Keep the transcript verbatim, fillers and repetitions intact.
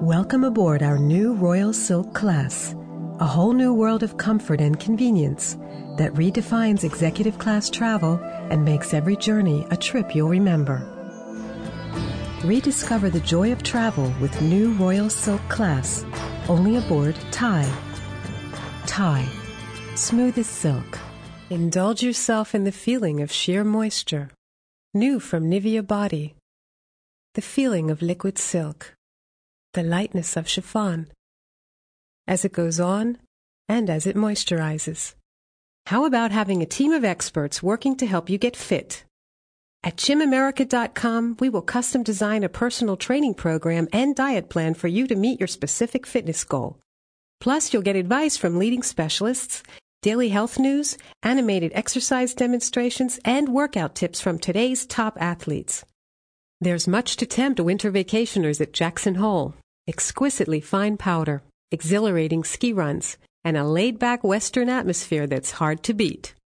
Welcome aboard our new Royal Silk class, a whole new world of comfort and convenience that redefines executive class travel and makes every journey a trip you'll remember. Rediscover the joy of travel with new Royal Silk class, only aboard Thai. Thai, smooth as silk. Indulge yourself in the feeling of sheer moisture. New from Nivea Body. The feeling of liquid silk. The lightness of chiffon. As it goes on, and as it moisturizes. How about having a team of experts working to help you get fit? At gym america dot com, we will custom design a personal training program and diet plan for you to meet your specific fitness goal. Plus, you'll get advice from leading specialists, daily health news, animated exercise demonstrations, and workout tips from today's top athletes. There's much to tempt winter vacationers at Jackson Hole. Exquisitely fine powder, exhilarating ski runs, and a laid-back Western atmosphere that's hard to beat.